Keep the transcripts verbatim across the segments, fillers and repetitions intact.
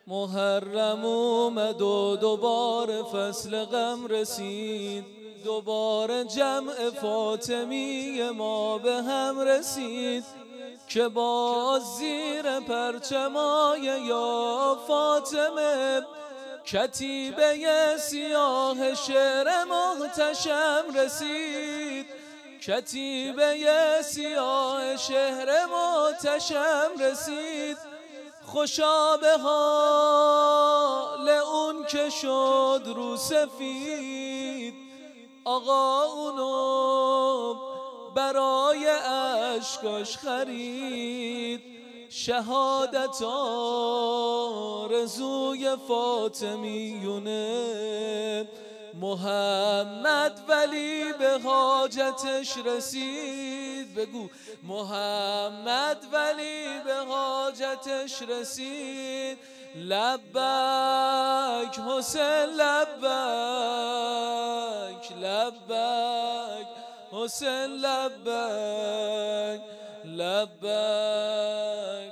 محرم اومد و دوباره فصل غم رسید، دوباره جمع فاطمی ما به هم رسید که باز زیر پرچمای یا فاطمه کتیبه سیاه شعر محتشم رسید، کتیبه سیاه شهر محتشم رسید. خوشا به حال اون که شد رو سفید، آقا اونو برای اشکاش خرید. شهادت آرزوی فاطمیونه، محمد ولی به حاجتش رسید. بگو محمد ولی به حاجتش رسید. لبک حسین لبک، لبک حسین لبک، لبک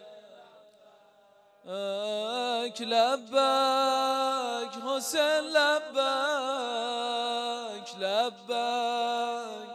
لبک حسین لبک، لبک.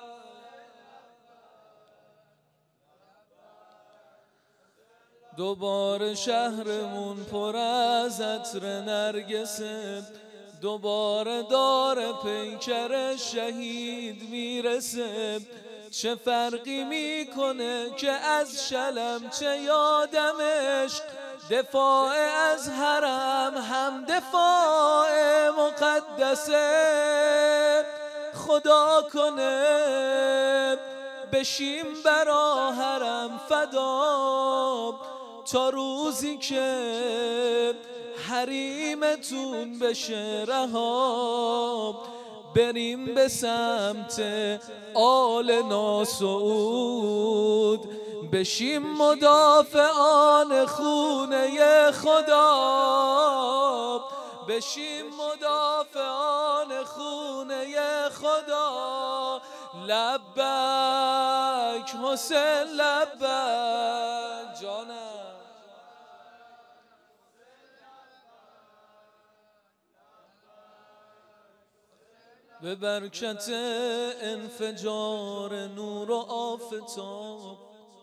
دوباره شهرمون پر از عطر نرگسه، دوباره داره پیکر شهید میرسه. چه فرقی میکنه که از شلم چه یادمش، دفاع از حرم هم دفاع مقدسه. خدا کنه بشیم برا حرم فدا، تا روزی که حریمتون بشه رها. بریم به سمت آل ناسعود، بشیم مدافعان خونه خدا، بشیم مدافعان خونه خدا. لبک حسین لبک جانم. به برکت انفجار نور و آفتاب،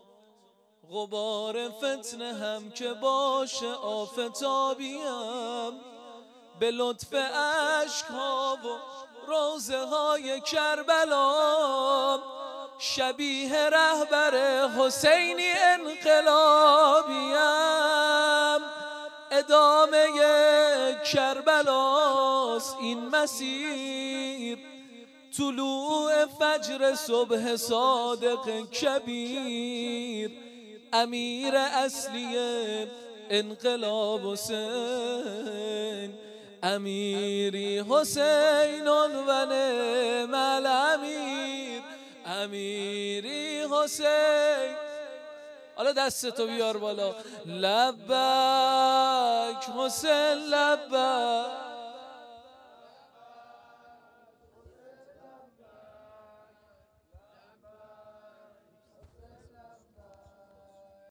غبار فتنه هم که باشه آفتابیم. به لطف عشق‌ها و روزه های کربلا، شبیه رهبر حسینی انقلابیم. ادامه کربلاست این مسیر، طلوع فجر صبح صادق کبیر. امیر اصلی انقلاب حسین، امیری حسین و نعم الامیر، امیری حسین. حالا دستتو بیار بالا. لبک حسین لبک.